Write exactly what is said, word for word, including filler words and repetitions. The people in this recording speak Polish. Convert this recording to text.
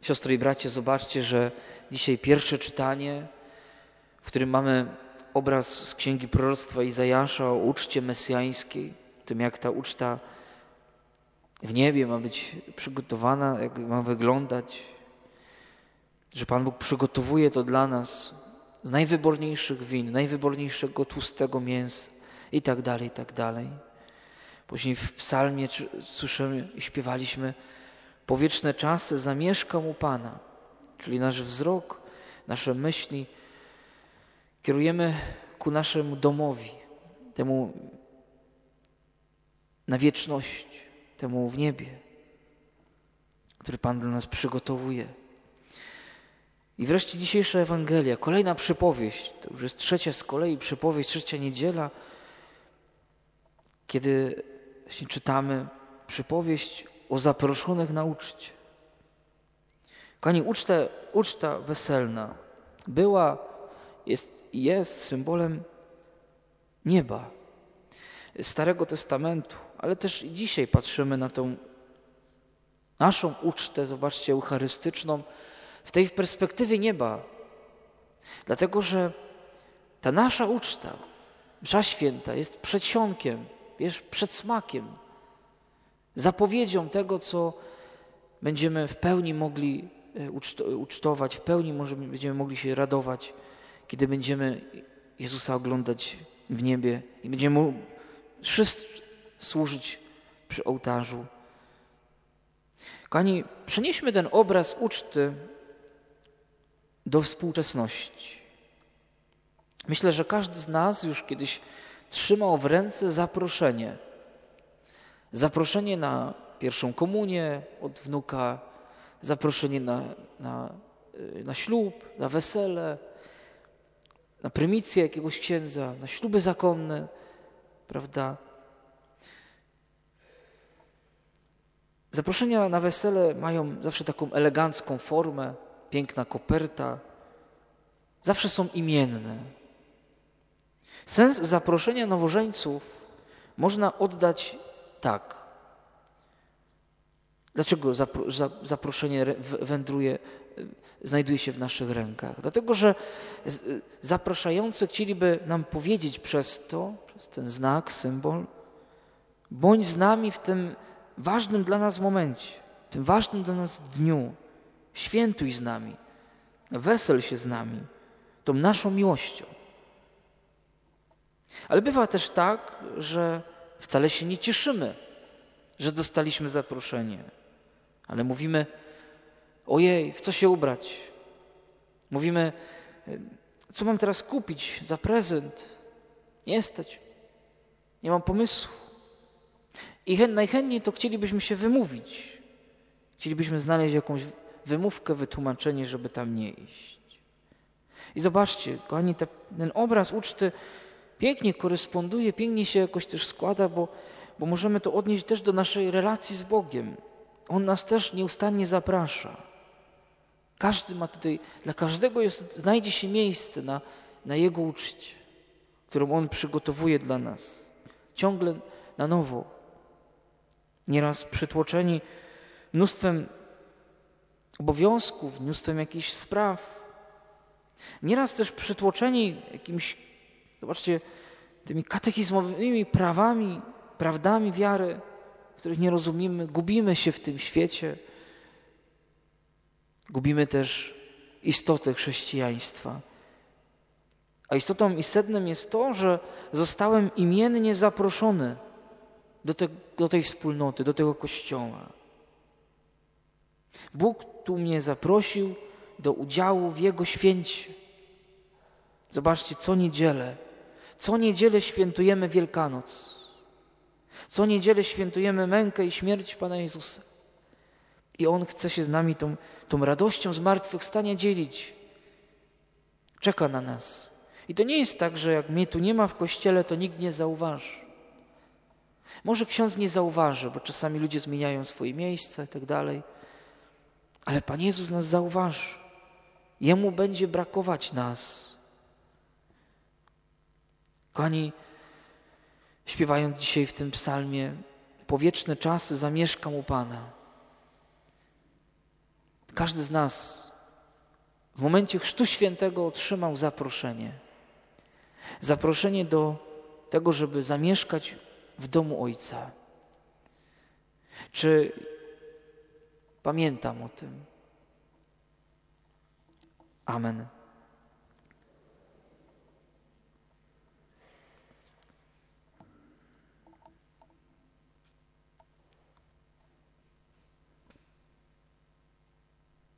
Siostry i bracia, zobaczcie, że dzisiaj pierwsze czytanie, w którym mamy obraz z Księgi Proroctwa Izajasza o uczcie mesjańskiej, tym jak ta uczta w niebie ma być przygotowana, jak ma wyglądać, że Pan Bóg przygotowuje to dla nas z najwyborniejszych win, najwyborniejszego tłustego mięsa i tak dalej, i tak dalej. Później w psalmie słyszymy i śpiewaliśmy: po wieczne czasy zamieszkam u Pana, czyli nasz wzrok, nasze myśli kierujemy ku naszemu domowi, temu na wieczność, temu w niebie, który Pan dla nas przygotowuje. I wreszcie dzisiejsza Ewangelia, kolejna przypowieść, to już jest trzecia z kolei przypowieść, trzecia niedziela, kiedy właśnie czytamy przypowieść o zaproszonych na uczcie. Kochani, uczta, uczta weselna była, jest i jest symbolem nieba, Starego Testamentu, ale też i dzisiaj patrzymy na tą naszą ucztę, zobaczcie, eucharystyczną, w tej perspektywie nieba. Dlatego, że ta nasza uczta, msza święta, jest przedsionkiem, wiesz, przedsmakiem, zapowiedzią tego, co będziemy w pełni mogli ucztować, w pełni możemy, będziemy mogli się radować, kiedy będziemy Jezusa oglądać w niebie i będziemy Mu wszyscy służyć przy ołtarzu. Kochani, przenieśmy ten obraz uczty do współczesności. Myślę, że każdy z nas już kiedyś trzymał w ręce zaproszenie. Zaproszenie na pierwszą komunię od wnuka, zaproszenie na, na, na ślub, na wesele, na prymicję jakiegoś księdza, na śluby zakonne, prawda? Zaproszenia na wesele mają zawsze taką elegancką formę, piękna koperta, zawsze są imienne. Sens zaproszenia nowożeńców można oddać tak. Dlaczego zaproszenie wędruje, znajduje się w naszych rękach? Dlatego, że zapraszający chcieliby nam powiedzieć przez to, przez ten znak, symbol, bądź z nami w tym ważnym dla nas momencie, w tym ważnym dla nas dniu. Świętuj z nami, wesel się z nami, tą naszą miłością. Ale bywa też tak, że wcale się nie cieszymy, że dostaliśmy zaproszenie, ale mówimy: ojej, w co się ubrać? Mówimy: co mam teraz kupić za prezent? Nie stać, nie mam pomysłu. I najchętniej to chcielibyśmy się wymówić. Chcielibyśmy znaleźć jakąś wymówkę, wytłumaczenie, żeby tam nie iść. I zobaczcie, kochani, ten obraz uczty pięknie koresponduje, pięknie się jakoś też składa, bo, bo możemy to odnieść też do naszej relacji z Bogiem. On nas też nieustannie zaprasza. Każdy ma tutaj, dla każdego jest, znajdzie się miejsce na, na Jego uczcie, którą On przygotowuje dla nas. Ciągle na nowo. Nieraz przytłoczeni mnóstwem obowiązków, mnóstwem jakichś spraw. Nieraz też przytłoczeni jakimś, zobaczcie, tymi katechizmowymi prawami, prawdami wiary, których nie rozumiemy, gubimy się w tym świecie. Gubimy też istotę chrześcijaństwa. A istotą i sednem jest to, że zostałem imiennie zaproszony do, te, do tej wspólnoty, do tego Kościoła. Bóg tu mnie zaprosił do udziału w Jego święcie. Zobaczcie, co niedzielę, co niedzielę świętujemy Wielkanoc. Co niedzielę świętujemy mękę i śmierć Pana Jezusa. I On chce się z nami tą, tą radością zmartwychwstania dzielić. Czeka na nas. I to nie jest tak, że jak mnie tu nie ma w kościele, to nikt nie zauważy. Może ksiądz nie zauważy, bo czasami ludzie zmieniają swoje miejsca i tak dalej. Ale Pan Jezus nas zauważy. Jemu będzie brakować nas. Kochani, śpiewając dzisiaj w tym psalmie, po wieczne czasy zamieszkam u Pana. Każdy z nas w momencie Chrztu Świętego otrzymał zaproszenie. Zaproszenie do tego, żeby zamieszkać w domu Ojca. Czy pamiętam o tym? Amen.